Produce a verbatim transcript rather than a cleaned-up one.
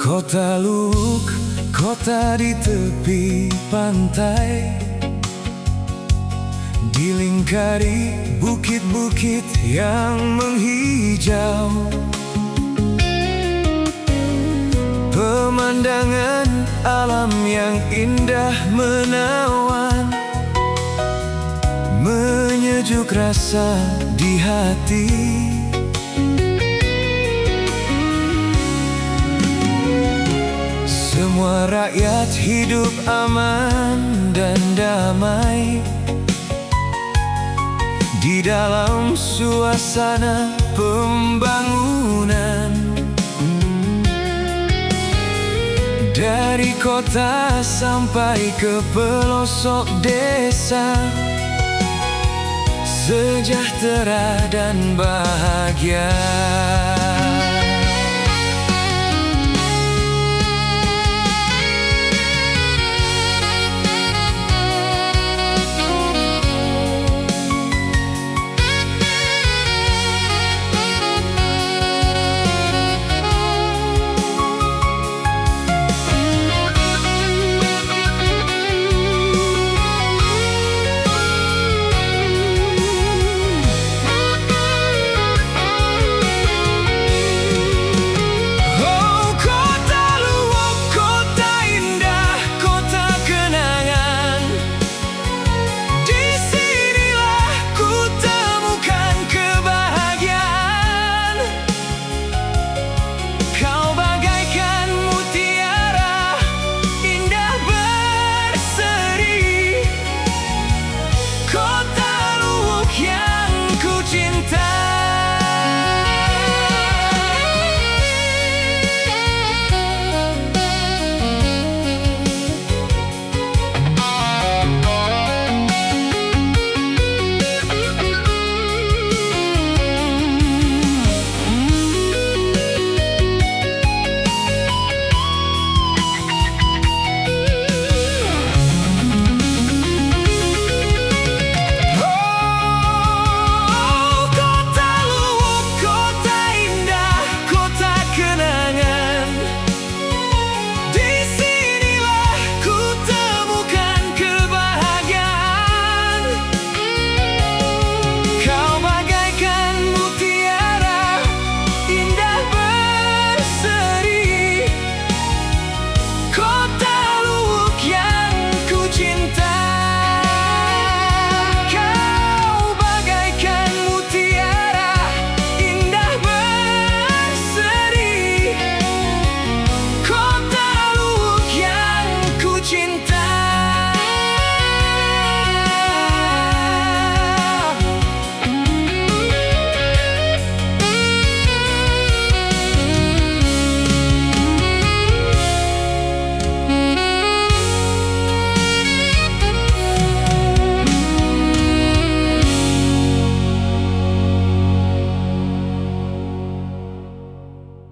Kota Luwuk, kota di tepi pantai, dilingkari bukit-bukit yang menghijau. Pemandangan alam yang indah menawan, menyejuk rasa di hati. Semua rakyat hidup aman dan damai di dalam suasana pembangunan. Dari kota sampai ke pelosok desa, sejahtera dan bahagia.